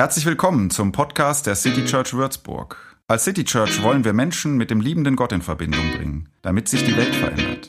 Herzlich willkommen zum Podcast der City Church Würzburg. Als City Church wollen wir Menschen mit dem liebenden Gott in Verbindung bringen, damit sich die Welt verändert.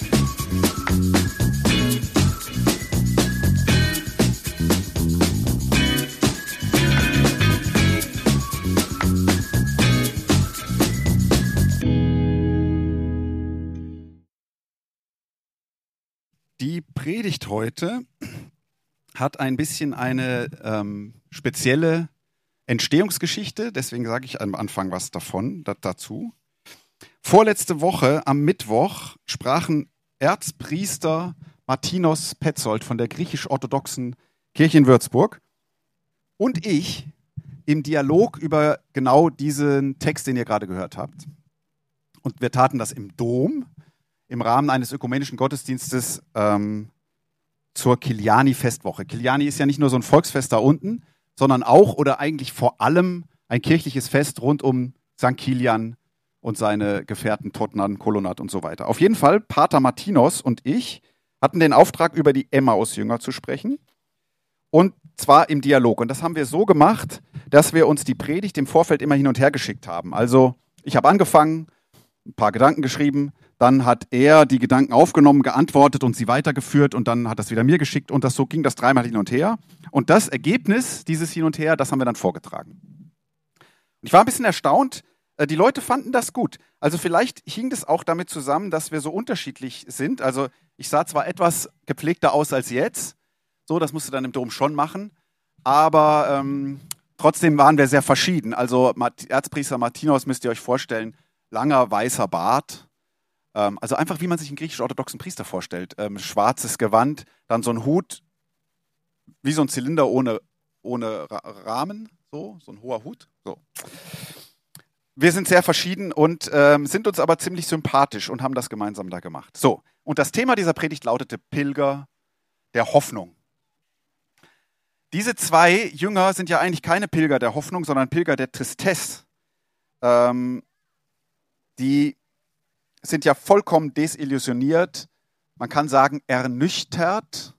Die Predigt heute hat ein bisschen eine spezielle Entstehungsgeschichte, deswegen sage ich am Anfang was dazu. Vorletzte Woche am Mittwoch sprachen Erzpriester Martinos Petzold von der griechisch-orthodoxen Kirche in Würzburg und ich im Dialog über genau diesen Text, den ihr gerade gehört habt. Und wir taten das im Dom im Rahmen eines ökumenischen Gottesdienstes zur Kiliani-Festwoche. Kiliani ist ja nicht nur so ein Volksfest da unten, sondern auch oder eigentlich vor allem ein kirchliches Fest rund um St. Kilian und seine Gefährten Totnan, Kolonat und so weiter. Auf jeden Fall, Pater Martinos und ich hatten den Auftrag, über die Emmaus-Jünger zu sprechen, und zwar im Dialog. Und das haben wir so gemacht, dass wir uns die Predigt im Vorfeld immer hin und her geschickt haben. Also ich habe angefangen, ein paar Gedanken geschrieben, dann hat er die Gedanken aufgenommen, geantwortet und sie weitergeführt und dann hat das wieder mir geschickt und so ging das dreimal hin und her. Und das Ergebnis dieses Hin und Her, das haben wir dann vorgetragen. Und ich war ein bisschen erstaunt, die Leute fanden das gut. Also vielleicht hing das auch damit zusammen, dass wir so unterschiedlich sind. Also ich sah zwar etwas gepflegter aus als jetzt, so, das musst du dann im Dom schon machen, aber trotzdem waren wir sehr verschieden. Also Erzpriester Martinos, müsst ihr euch vorstellen, langer weißer Bart, also einfach wie man sich einen griechisch-orthodoxen Priester vorstellt. Schwarzes Gewand, dann so ein Hut, wie so ein Zylinder ohne Rahmen, so ein hoher Hut. So. Wir sind sehr verschieden und sind uns aber ziemlich sympathisch und haben das gemeinsam da gemacht. So, und das Thema dieser Predigt lautete Pilger der Hoffnung. Diese zwei Jünger sind ja eigentlich keine Pilger der Hoffnung, sondern Pilger der Tristesse. Die sind ja vollkommen desillusioniert, man kann sagen ernüchtert,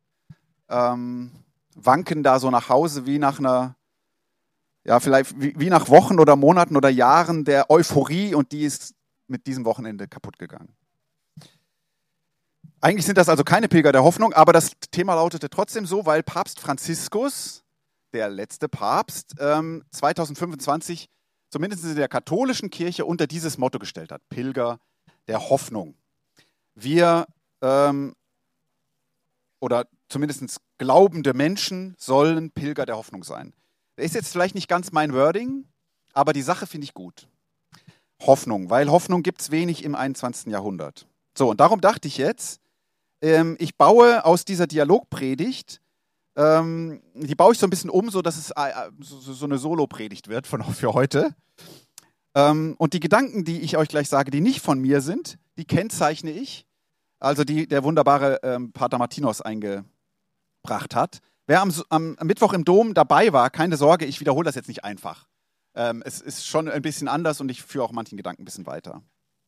wanken da so nach Hause wie nach einer, ja vielleicht wie nach Wochen oder Monaten oder Jahren der Euphorie, und die ist mit diesem Wochenende kaputt gegangen. Eigentlich sind das also keine Pilger der Hoffnung, aber das Thema lautete trotzdem so, weil Papst Franziskus, der letzte Papst, 2025 zumindest in der katholischen Kirche unter dieses Motto gestellt hat: Pilger der Hoffnung. Wir, oder zumindest glaubende Menschen, sollen Pilger der Hoffnung sein. Das ist jetzt vielleicht nicht ganz mein Wording, aber die Sache finde ich gut. Hoffnung, weil Hoffnung gibt es wenig im 21. Jahrhundert. So, und darum dachte ich jetzt, ich baue aus dieser Dialogpredigt, die baue ich so ein bisschen um, so dass es so eine Solo-Predigt wird für heute. Und die Gedanken, die ich euch gleich sage, die nicht von mir sind, die kennzeichne ich, also die der wunderbare Pater Martinos eingebracht hat. Wer am Mittwoch im Dom dabei war, keine Sorge, ich wiederhole das jetzt nicht einfach. Es ist schon ein bisschen anders und ich führe auch manchen Gedanken ein bisschen weiter.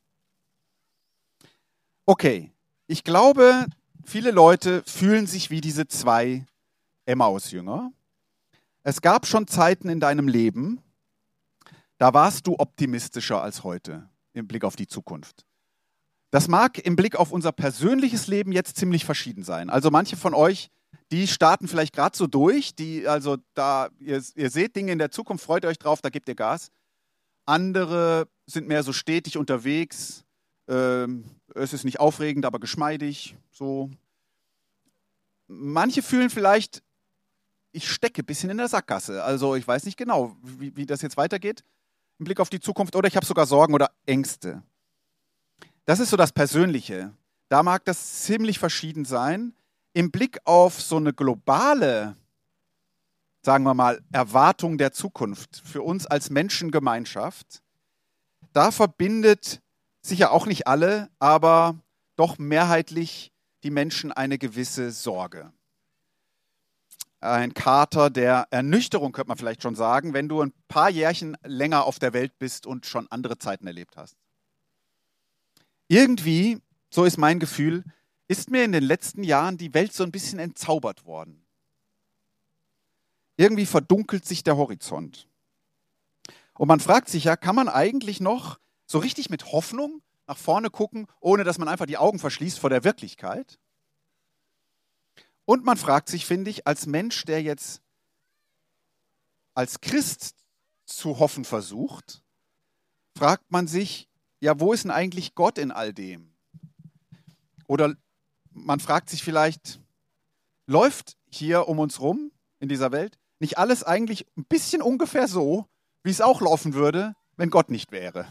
Okay, ich glaube, viele Leute fühlen sich wie diese zwei Emmaus-Jünger. Es gab schon Zeiten in deinem Leben, da warst du optimistischer als heute im Blick auf die Zukunft. Das mag im Blick auf unser persönliches Leben jetzt ziemlich verschieden sein. Also manche von euch, die starten vielleicht gerade so durch, ihr seht Dinge in der Zukunft, freut euch drauf, da gebt ihr Gas. Andere sind mehr so stetig unterwegs, es ist nicht aufregend, aber geschmeidig, so. Manche fühlen vielleicht, ich stecke ein bisschen in der Sackgasse. Also ich weiß nicht genau, wie das jetzt weitergeht im Blick auf die Zukunft, oder ich habe sogar Sorgen oder Ängste. Das ist so das Persönliche. Da mag das ziemlich verschieden sein. Im Blick auf so eine globale, sagen wir mal, Erwartung der Zukunft für uns als Menschengemeinschaft, da verbindet sicher auch nicht alle, aber doch mehrheitlich die Menschen eine gewisse Sorge. Ein Kater der Ernüchterung, könnte man vielleicht schon sagen, wenn du ein paar Jährchen länger auf der Welt bist und schon andere Zeiten erlebt hast. Irgendwie, so ist mein Gefühl, ist mir in den letzten Jahren die Welt so ein bisschen entzaubert worden. irgendwie verdunkelt sich der Horizont. Und man fragt sich ja, kann man eigentlich noch so richtig mit Hoffnung nach vorne gucken, ohne dass man einfach die Augen verschließt vor der Wirklichkeit? Und man fragt sich, finde ich, als Mensch, der jetzt als Christ zu hoffen versucht, fragt man sich, ja, wo ist denn eigentlich Gott in all dem? Oder man fragt sich vielleicht, läuft hier um uns rum in dieser Welt nicht alles eigentlich ein bisschen ungefähr so, wie es auch laufen würde, wenn Gott nicht wäre?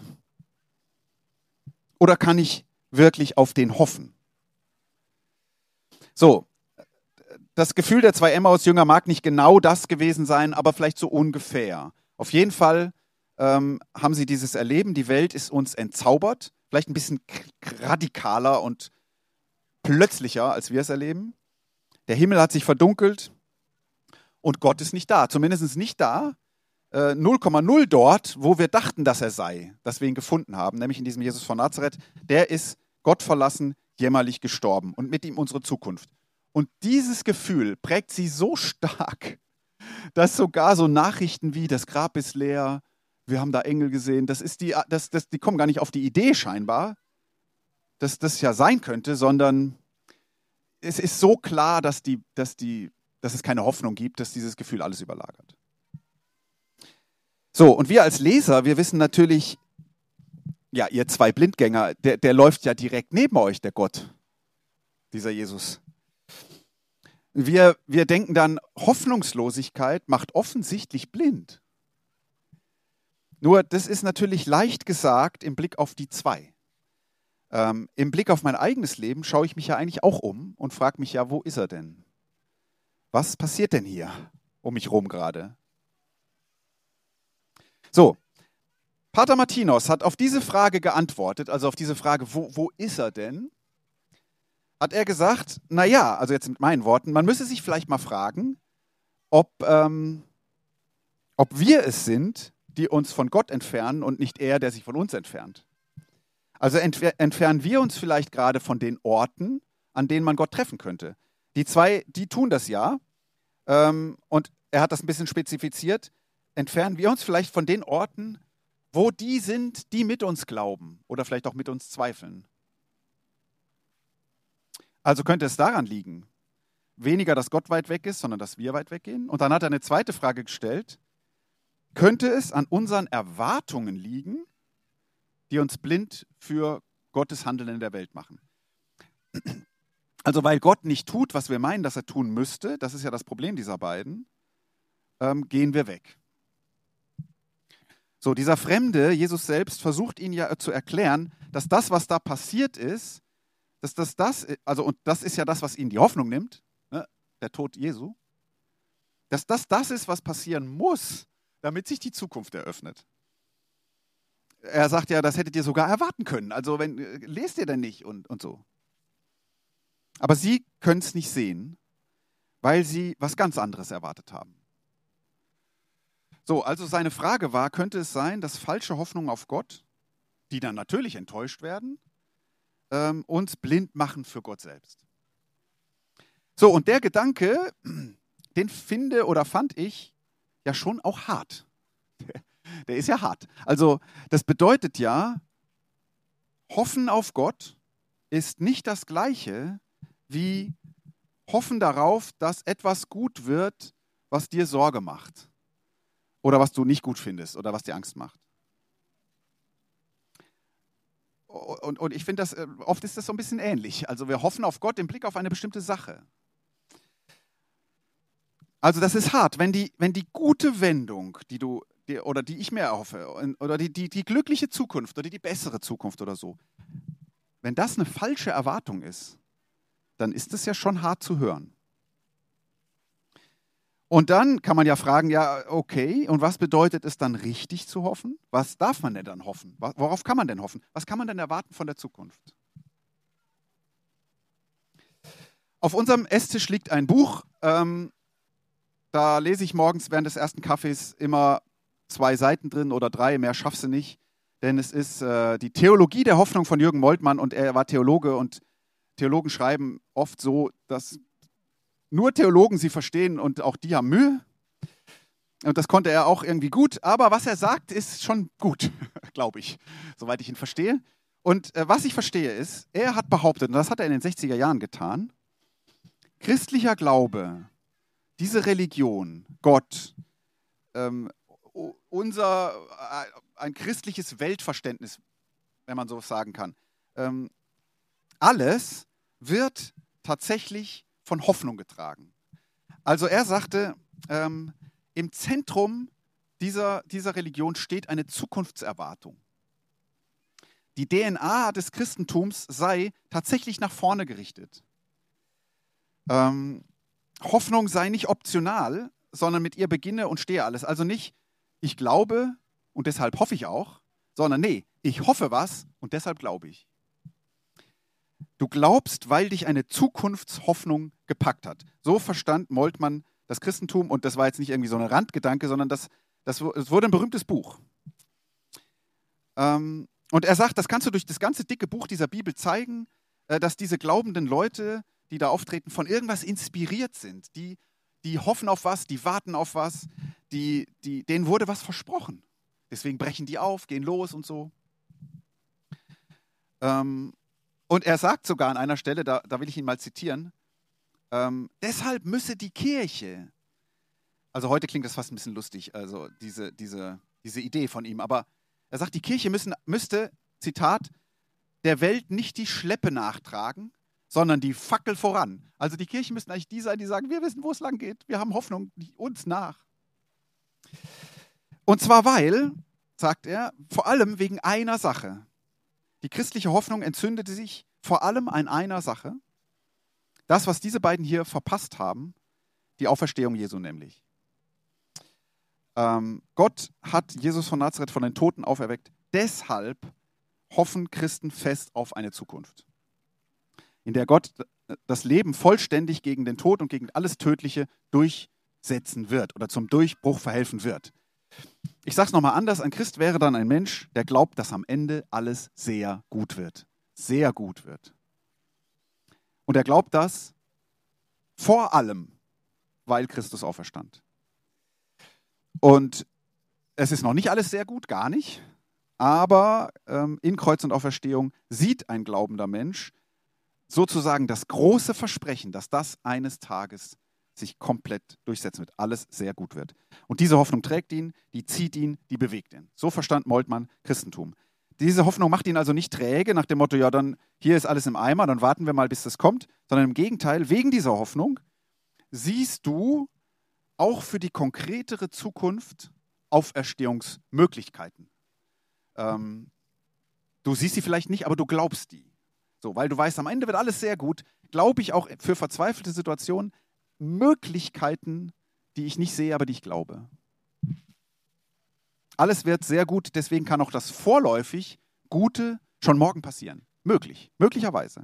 Oder kann ich wirklich auf den hoffen? So, das Gefühl der 2 Emmaus-Jünger mag nicht genau das gewesen sein, aber vielleicht so ungefähr. Auf jeden Fall haben sie dieses Erleben, die Welt ist uns entzaubert, vielleicht ein bisschen radikaler und plötzlicher, als wir es erleben. Der Himmel hat sich verdunkelt und Gott ist nicht da, zumindest nicht da, 0,0 dort, wo wir dachten, dass er sei, dass wir ihn gefunden haben, nämlich in diesem Jesus von Nazareth. Der ist Gott verlassen, jämmerlich gestorben und mit ihm unsere Zukunft. Und dieses Gefühl prägt sie so stark, dass sogar so Nachrichten wie das Grab ist leer, wir haben da Engel gesehen, die kommen gar nicht auf die Idee scheinbar, dass das ja sein könnte, sondern es ist so klar, dass es keine Hoffnung gibt, dass dieses Gefühl alles überlagert. So, und wir als Leser, wir wissen natürlich, ja, ihr 2 Blindgänger, der läuft ja direkt neben euch, der Gott, dieser Jesus. Wir denken dann, Hoffnungslosigkeit macht offensichtlich blind. Nur, das ist natürlich leicht gesagt im Blick auf die 2. Im Blick auf mein eigenes Leben schaue ich mich ja eigentlich auch um und frage mich ja, wo ist er denn? Was passiert denn hier um mich rum gerade? So, Pater Martinos hat auf diese Frage geantwortet, also auf diese Frage, wo ist er denn? Hat er gesagt, naja, also jetzt mit meinen Worten, man müsse sich vielleicht mal fragen, ob wir es sind, die uns von Gott entfernen und nicht er, der sich von uns entfernt. Also entfernen wir uns vielleicht gerade von den Orten, an denen man Gott treffen könnte. Die 2, die tun das ja. Und er hat das ein bisschen spezifiziert. Entfernen wir uns vielleicht von den Orten, wo die sind, die mit uns glauben oder vielleicht auch mit uns zweifeln. Also könnte es daran liegen, weniger, dass Gott weit weg ist, sondern dass wir weit weggehen. Und dann hat er eine zweite Frage gestellt. Könnte es an unseren Erwartungen liegen, die uns blind für Gottes Handeln in der Welt machen? Also weil Gott nicht tut, was wir meinen, dass er tun müsste, das ist ja das Problem dieser beiden, gehen wir weg. So, dieser Fremde, Jesus selbst, versucht ihn ja zu erklären, dass das, was da passiert ist, und das ist ja das, was ihnen die Hoffnung nimmt, ne, der Tod Jesu, dass das ist, was passieren muss, damit sich die Zukunft eröffnet. Er sagt ja, das hättet ihr sogar erwarten können. Also lest ihr denn nicht und so. Aber sie können es nicht sehen, weil sie was ganz anderes erwartet haben. So, also seine Frage war, könnte es sein, dass falsche Hoffnungen auf Gott, die dann natürlich enttäuscht werden, uns blind machen für Gott selbst? So, und der Gedanke, den fand ich ja schon auch hart. Der ist ja hart. Also das bedeutet ja, Hoffen auf Gott ist nicht das Gleiche wie Hoffen darauf, dass etwas gut wird, was dir Sorge macht oder was du nicht gut findest oder was dir Angst macht. Und ich finde, oft ist das so ein bisschen ähnlich. Also wir hoffen auf Gott im Blick auf eine bestimmte Sache. Also das ist hart, wenn die gute Wendung, die ich mir erhoffe, oder die glückliche Zukunft oder die bessere Zukunft oder so, wenn das eine falsche Erwartung ist, dann ist es ja schon hart zu hören. Und dann kann man ja fragen, ja, okay, und was bedeutet es dann richtig zu hoffen? Was darf man denn dann hoffen? Worauf kann man denn hoffen? Was kann man denn erwarten von der Zukunft? Auf unserem Esstisch liegt ein Buch, da lese ich morgens während des ersten Kaffees immer 2 Seiten drin oder 3, mehr schaffst du nicht, denn es ist die Theologie der Hoffnung von Jürgen Moltmann und er war Theologe und Theologen schreiben oft so, dass nur Theologen sie verstehen und auch die haben Mühe. Und das konnte er auch irgendwie gut. Aber was er sagt, ist schon gut, glaube ich, soweit ich ihn verstehe. Und was ich verstehe ist, er hat behauptet, und das hat er in den 60er Jahren getan, christlicher Glaube, diese Religion, Gott, ein christliches Weltverständnis, wenn man so sagen kann, alles wird tatsächlich von Hoffnung getragen. Also er sagte, im Zentrum dieser Religion steht eine Zukunftserwartung. Die DNA des Christentums sei tatsächlich nach vorne gerichtet. Hoffnung sei nicht optional, sondern mit ihr beginne und stehe alles. Also nicht, ich glaube und deshalb hoffe ich auch, sondern nee, ich hoffe was und deshalb glaube ich. Du glaubst, weil dich eine Zukunftshoffnung gepackt hat. So verstand Moltmann das Christentum und das war jetzt nicht irgendwie so ein Randgedanke, sondern das wurde ein berühmtes Buch. Und er sagt, das kannst du durch das ganze dicke Buch dieser Bibel zeigen, dass diese glaubenden Leute, die da auftreten, von irgendwas inspiriert sind. Die hoffen auf was, die warten auf was, denen wurde was versprochen. Deswegen brechen die auf, gehen los und so. Und er sagt sogar an einer Stelle, da will ich ihn mal zitieren, deshalb müsse die Kirche, also heute klingt das fast ein bisschen lustig, also diese Idee von ihm, aber er sagt, die Kirche müsste, Zitat, der Welt nicht die Schleppe nachtragen, sondern die Fackel voran. Also die Kirchen müssten eigentlich die sein, die sagen, wir wissen, wo es lang geht, wir haben Hoffnung, uns nach. Und zwar weil, sagt er, vor allem wegen einer Sache. Die christliche Hoffnung entzündete sich vor allem an einer Sache. Das, was diese beiden hier verpasst haben, die Auferstehung Jesu nämlich. Gott hat Jesus von Nazareth von den Toten auferweckt. Deshalb hoffen Christen fest auf eine Zukunft, in der Gott das Leben vollständig gegen den Tod und gegen alles Tödliche durchsetzen wird oder zum Durchbruch verhelfen wird. Ich sage es nochmal anders, ein Christ wäre dann ein Mensch, der glaubt, dass am Ende alles sehr gut wird. Sehr gut wird. Und er glaubt das vor allem, weil Christus auferstand. Und es ist noch nicht alles sehr gut, gar nicht. Aber in Kreuz und Auferstehung sieht ein glaubender Mensch sozusagen das große Versprechen, dass das eines Tages sich komplett durchsetzen wird, alles sehr gut wird. Und diese Hoffnung trägt ihn, die zieht ihn, die bewegt ihn. So verstand Moltmann Christentum. Diese Hoffnung macht ihn also nicht träge, nach dem Motto, ja, dann hier ist alles im Eimer, dann warten wir mal, bis das kommt, sondern im Gegenteil, wegen dieser Hoffnung siehst du auch für die konkretere Zukunft Auferstehungsmöglichkeiten. Du siehst sie vielleicht nicht, aber du glaubst die. So, weil du weißt, am Ende wird alles sehr gut, glaube ich auch für verzweifelte Situationen Möglichkeiten, die ich nicht sehe, aber die ich glaube. Alles wird sehr gut, deswegen kann auch das vorläufig Gute schon morgen passieren. Möglicherweise.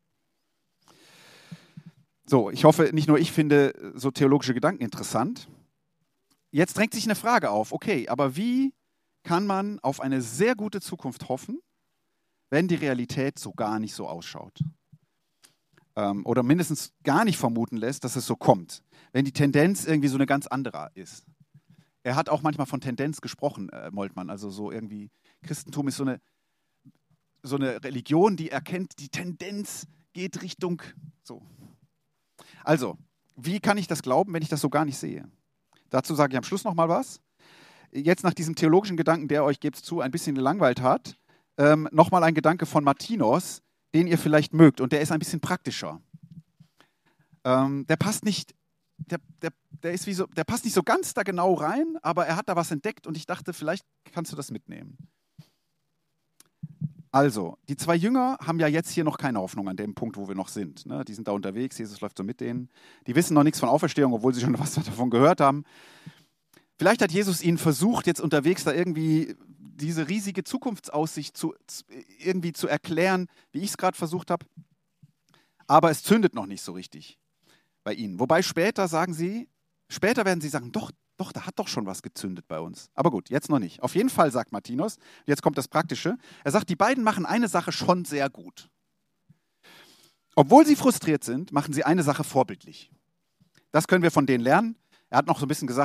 So, ich hoffe, nicht nur ich finde so theologische Gedanken interessant. Jetzt drängt sich eine Frage auf. Okay, aber wie kann man auf eine sehr gute Zukunft hoffen, wenn die Realität so gar nicht so ausschaut? Oder mindestens gar nicht vermuten lässt, dass es so kommt. Wenn die Tendenz irgendwie so eine ganz andere ist. Er hat auch manchmal von Tendenz gesprochen, Moltmann. Also so irgendwie, Christentum ist so eine Religion, die erkennt, die Tendenz geht Richtung so. Also, wie kann ich das glauben, wenn ich das so gar nicht sehe? Dazu sage ich am Schluss nochmal was. Jetzt nach diesem theologischen Gedanken, der euch, gebt's zu, ein bisschen gelangweilt hat, nochmal ein Gedanke von Martinos, den ihr vielleicht mögt, und der ist ein bisschen praktischer. Der passt nicht, der passt nicht so ganz da genau rein, aber er hat da was entdeckt und ich dachte, vielleicht kannst du das mitnehmen. Also, die zwei Jünger haben ja jetzt hier noch keine Hoffnung an dem Punkt, wo wir noch sind. Ne? Die sind da unterwegs, Jesus läuft so mit denen. Die wissen noch nichts von Auferstehung, obwohl sie schon was davon gehört haben. Vielleicht hat Jesus ihnen versucht, jetzt unterwegs da irgendwie diese riesige Zukunftsaussicht irgendwie zu erklären, wie ich es gerade versucht habe. Aber es zündet noch nicht so richtig bei ihnen. Wobei später werden sie sagen, doch, da hat doch schon was gezündet bei uns. Aber gut, jetzt noch nicht. Auf jeden Fall, sagt Martinus, jetzt kommt das Praktische, er sagt, die beiden machen eine Sache schon sehr gut. Obwohl sie frustriert sind, machen sie eine Sache vorbildlich. Das können wir von denen lernen. Er hat noch so ein bisschen gesagt,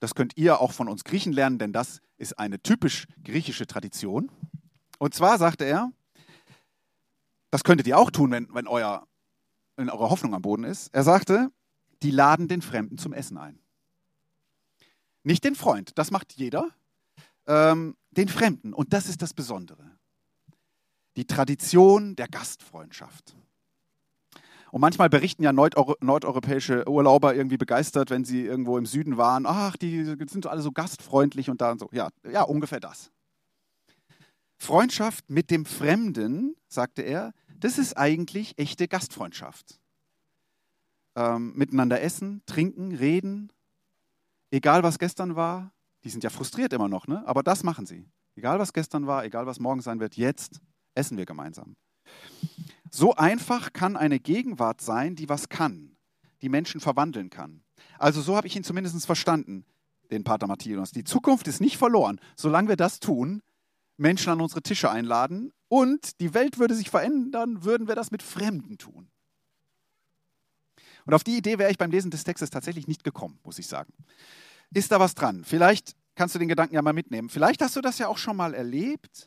das könnt ihr auch von uns Griechen lernen, denn das ist eine typisch griechische Tradition. Und zwar sagte er, das könntet ihr auch tun, wenn eure Hoffnung am Boden ist. Er sagte, die laden den Fremden zum Essen ein. Nicht den Freund, das macht jeder, den Fremden. Und das ist das Besondere. Die Tradition der Gastfreundschaft. Und manchmal berichten ja nordeuropäische Urlauber irgendwie begeistert, wenn sie irgendwo im Süden waren. Ach, die sind alle so gastfreundlich und da und so. Ja, ungefähr das. Freundschaft mit dem Fremden, sagte er, das ist eigentlich echte Gastfreundschaft. Miteinander essen, trinken, reden, egal was gestern war. Die sind ja frustriert immer noch, ne? Aber das machen sie. Egal was gestern war, egal was morgen sein wird, jetzt essen wir gemeinsam. So einfach kann eine Gegenwart sein, die was kann, die Menschen verwandeln kann. Also so habe ich ihn zumindest verstanden, den Pater Martinus. Die Zukunft ist nicht verloren, solange wir das tun, Menschen an unsere Tische einladen und die Welt würde sich verändern, würden wir das mit Fremden tun. Und auf die Idee wäre ich beim Lesen des Textes tatsächlich nicht gekommen, muss ich sagen. Ist da was dran? Vielleicht kannst du den Gedanken ja mal mitnehmen. Vielleicht hast du das ja auch schon mal erlebt.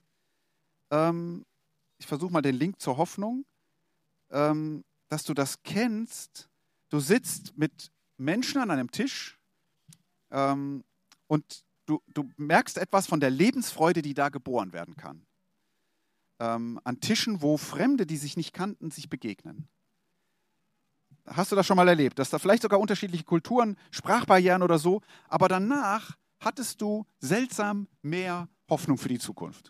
Ich versuche mal den Link zur Hoffnung, dass du das kennst. Du sitzt mit Menschen an einem Tisch und du merkst etwas von der Lebensfreude, die da geboren werden kann. An Tischen, wo Fremde, die sich nicht kannten, sich begegnen. Hast du das schon mal erlebt? Dass da vielleicht sogar unterschiedliche Kulturen, Sprachbarrieren oder so, aber danach hattest du seltsam mehr Hoffnung für die Zukunft.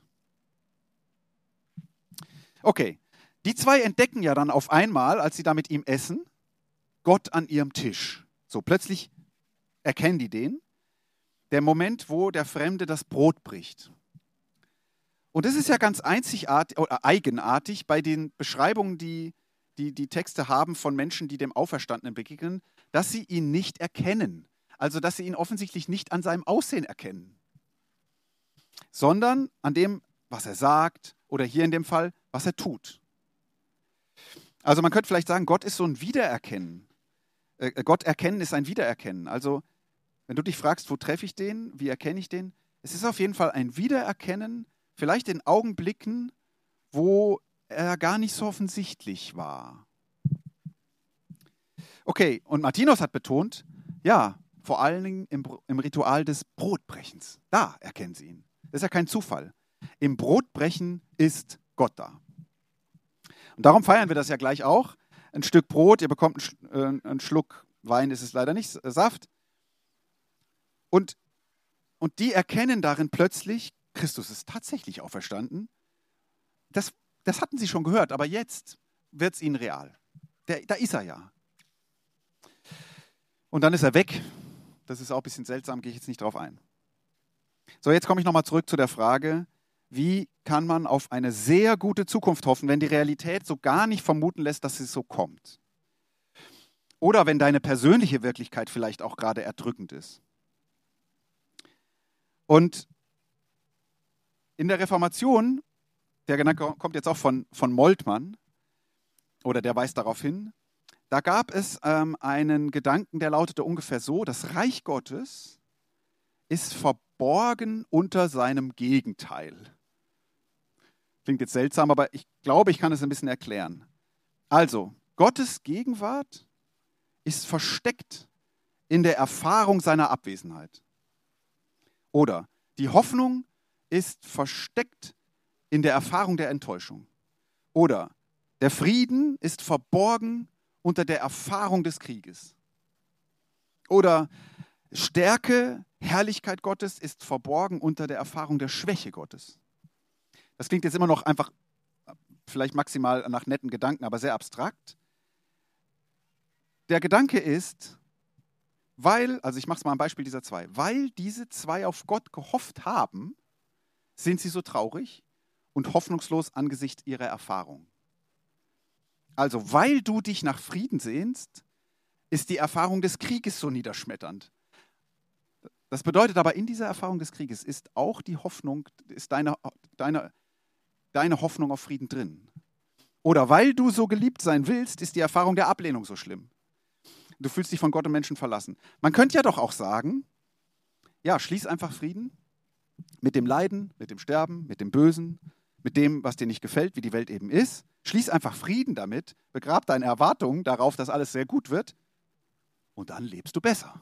Okay, die zwei entdecken ja dann auf einmal, als sie da mit ihm essen, Gott an ihrem Tisch. So plötzlich erkennen die den. Der Moment, wo der Fremde das Brot bricht. Und das ist ja ganz einzigartig oder eigenartig bei den Beschreibungen, die Texte haben von Menschen, die dem Auferstandenen begegnen, dass sie ihn nicht erkennen. Also, dass sie ihn offensichtlich nicht an seinem Aussehen erkennen, sondern an dem, was er sagt oder hier in dem Fall, was er tut. Also man könnte vielleicht sagen, Gott ist so ein Wiedererkennen. Gott erkennen ist ein Wiedererkennen. Also wenn du dich fragst, wo treffe ich den, wie erkenne ich den? Es ist auf jeden Fall ein Wiedererkennen, vielleicht in Augenblicken, wo er gar nicht so offensichtlich war. Okay, und Martinus hat betont, ja, vor allen Dingen im Ritual des Brotbrechens. Da erkennen sie ihn. Das ist ja kein Zufall. Im Brotbrechen ist Gott da. Und darum feiern wir das ja gleich auch. Ein Stück Brot, ihr bekommt einen Schluck Wein, ist es leider nicht, Saft. Und die erkennen darin plötzlich, Christus ist tatsächlich auferstanden. Das hatten sie schon gehört, aber jetzt wird es ihnen real. Da ist er ja. Und dann ist er weg. Das ist auch ein bisschen seltsam, gehe ich jetzt nicht drauf ein. So, jetzt komme ich nochmal zurück zu der Frage, wie kann man auf eine sehr gute Zukunft hoffen, wenn die Realität so gar nicht vermuten lässt, dass es so kommt? Oder wenn deine persönliche Wirklichkeit vielleicht auch gerade erdrückend ist. Und in der Reformation, der Gedanke kommt jetzt auch von Moltmann, oder der weist darauf hin, da gab es einen Gedanken, der lautete ungefähr so, das Reich Gottes ist verborgen unter seinem Gegenteil. Klingt jetzt seltsam, aber ich glaube, ich kann es ein bisschen erklären. Also, Gottes Gegenwart ist versteckt in der Erfahrung seiner Abwesenheit. Oder die Hoffnung ist versteckt in der Erfahrung der Enttäuschung. Oder der Frieden ist verborgen unter der Erfahrung des Krieges. Oder Stärke, Herrlichkeit Gottes ist verborgen unter der Erfahrung der Schwäche Gottes. Das klingt jetzt immer noch einfach, vielleicht maximal nach netten Gedanken, aber sehr abstrakt. Der Gedanke ist, also ich mache es mal am Beispiel dieser zwei, weil diese zwei auf Gott gehofft haben, sind sie so traurig und hoffnungslos angesichts ihrer Erfahrung. Also, weil du dich nach Frieden sehnst, ist die Erfahrung des Krieges so niederschmetternd. Das bedeutet aber, in dieser Erfahrung des Krieges ist auch die Hoffnung, ist deine Hoffnung auf Frieden drin. Oder weil du so geliebt sein willst, ist die Erfahrung der Ablehnung so schlimm. Du fühlst dich von Gott und Menschen verlassen. Man könnte ja doch auch sagen, ja, schließ einfach Frieden mit dem Leiden, mit dem Sterben, mit dem Bösen, mit dem, was dir nicht gefällt, wie die Welt eben ist. Schließ einfach Frieden damit, begrab deine Erwartungen darauf, dass alles sehr gut wird und dann lebst du besser.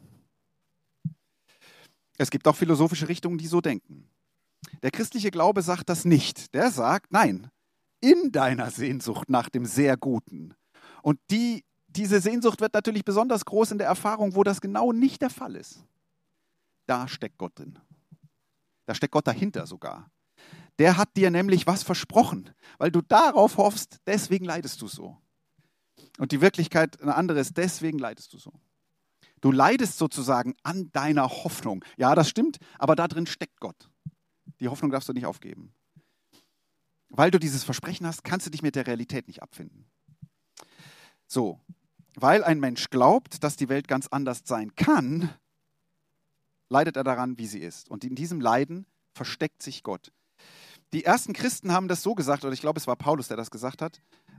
Es gibt auch philosophische Richtungen, die so denken. Der christliche Glaube sagt das nicht. Der sagt, nein, in deiner Sehnsucht nach dem sehr Guten. Und diese Sehnsucht wird natürlich besonders groß in der Erfahrung, wo das genau nicht der Fall ist. Da steckt Gott drin. Da steckt Gott dahinter sogar. Der hat dir nämlich was versprochen, weil du darauf hoffst, deswegen leidest du so. Und die Wirklichkeit eine andere ist, deswegen leidest du so. Du leidest sozusagen an deiner Hoffnung. Ja, das stimmt, aber da drin steckt Gott. Die Hoffnung darfst du nicht aufgeben. Weil du dieses Versprechen hast, kannst du dich mit der Realität nicht abfinden. So, weil ein Mensch glaubt, dass die Welt ganz anders sein kann, leidet er daran, wie sie ist. Und in diesem Leiden versteckt sich Gott. Die ersten Christen haben das so gesagt, oder ich glaube, es war Paulus, der das gesagt hat,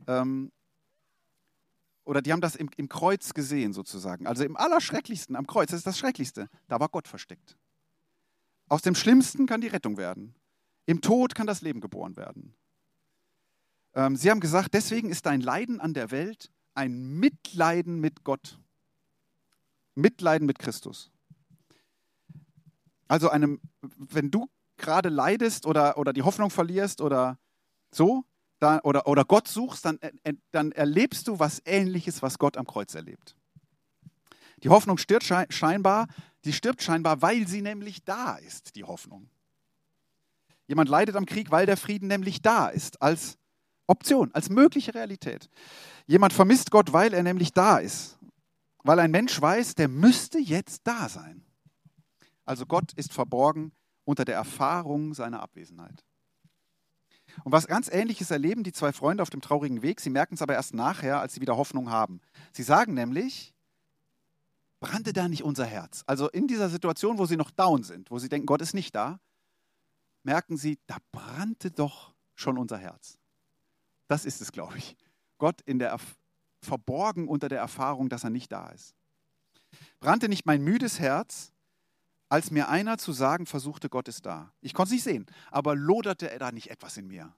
oder die haben das im Kreuz gesehen sozusagen. Also im Allerschrecklichsten, am Kreuz, das ist das Schrecklichste, da war Gott versteckt. Aus dem Schlimmsten kann die Rettung werden. Im Tod kann das Leben geboren werden. Sie haben gesagt, deswegen ist dein Leiden an der Welt ein Mitleiden mit Gott. Mitleiden mit Christus. Also wenn du gerade leidest oder die Hoffnung verlierst oder so, oder Gott suchst, dann erlebst du was Ähnliches, was Gott am Kreuz erlebt. Die Hoffnung stirbt scheinbar, weil sie nämlich da ist, die Hoffnung. Jemand leidet am Krieg, weil der Frieden nämlich da ist, als Option, als mögliche Realität. Jemand vermisst Gott, weil er nämlich da ist. Weil ein Mensch weiß, der müsste jetzt da sein. Also Gott ist verborgen unter der Erfahrung seiner Abwesenheit. Und was ganz Ähnliches erleben die zwei Freunde auf dem traurigen Weg. Sie merken es aber erst nachher, als sie wieder Hoffnung haben. Sie sagen nämlich, brannte da nicht unser Herz? Also in dieser Situation, wo sie noch down sind, wo sie denken, Gott ist nicht da, merken sie, da brannte doch schon unser Herz. Das ist es, glaube ich. Gott verborgen unter der Erfahrung, dass er nicht da ist. Brannte nicht mein müdes Herz, als mir einer zu sagen versuchte, Gott ist da. Ich konnte es nicht sehen, aber loderte er da nicht etwas in mir?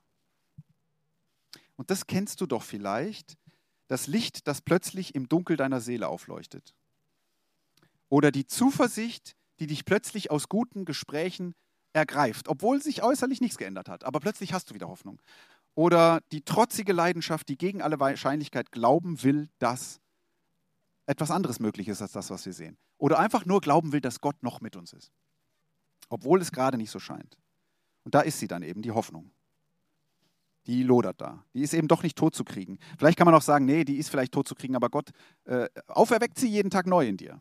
Und das kennst du doch vielleicht, das Licht, das plötzlich im Dunkel deiner Seele aufleuchtet. Oder die Zuversicht, die dich plötzlich aus guten Gesprächen ergreift, obwohl sich äußerlich nichts geändert hat, aber plötzlich hast du wieder Hoffnung. Oder die trotzige Leidenschaft, die gegen alle Wahrscheinlichkeit glauben will, dass etwas anderes möglich ist als das, was wir sehen. Oder einfach nur glauben will, dass Gott noch mit uns ist. Obwohl es gerade nicht so scheint. Und da ist sie dann eben, die Hoffnung. Die lodert da. Die ist eben doch nicht tot zu kriegen. Vielleicht kann man auch sagen, nee, die ist vielleicht tot zu kriegen, aber Gott auferweckt sie jeden Tag neu in dir.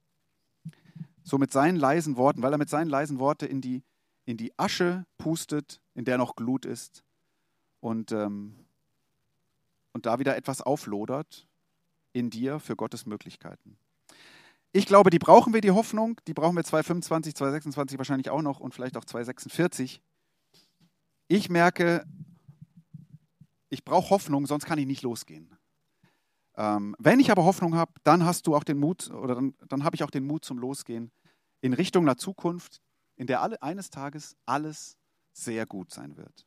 So mit seinen leisen Worten, weil er mit seinen leisen Worten in die Asche pustet, in der noch Glut ist. Und da wieder etwas auflodert in dir für Gottes Möglichkeiten. Ich glaube, die brauchen wir, die Hoffnung. Die brauchen wir 2025, 2026 wahrscheinlich auch noch und vielleicht auch 2046. Ich merke, ich brauche Hoffnung, sonst kann ich nicht losgehen. Wenn ich aber Hoffnung habe, dann hast du auch den Mut, oder dann habe ich auch den Mut zum Losgehen in Richtung einer Zukunft, in der eines Tages alles sehr gut sein wird.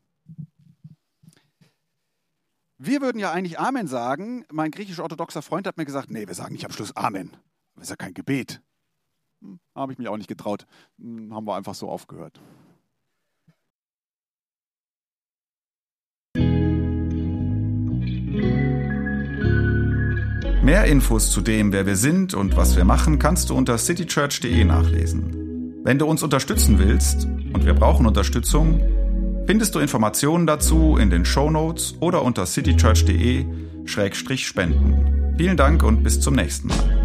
Wir würden ja eigentlich Amen sagen. Mein griechisch-orthodoxer Freund hat mir gesagt, nee, wir sagen nicht am Schluss Amen. Das ist ja kein Gebet. Habe ich mich auch nicht getraut. Haben wir einfach so aufgehört. Mehr Infos zu dem, wer wir sind und was wir machen, kannst du unter citychurch.de nachlesen. Wenn du uns unterstützen willst, und wir brauchen Unterstützung, findest du Informationen dazu in den Shownotes oder unter citychurch.de/spenden. Vielen Dank und bis zum nächsten Mal.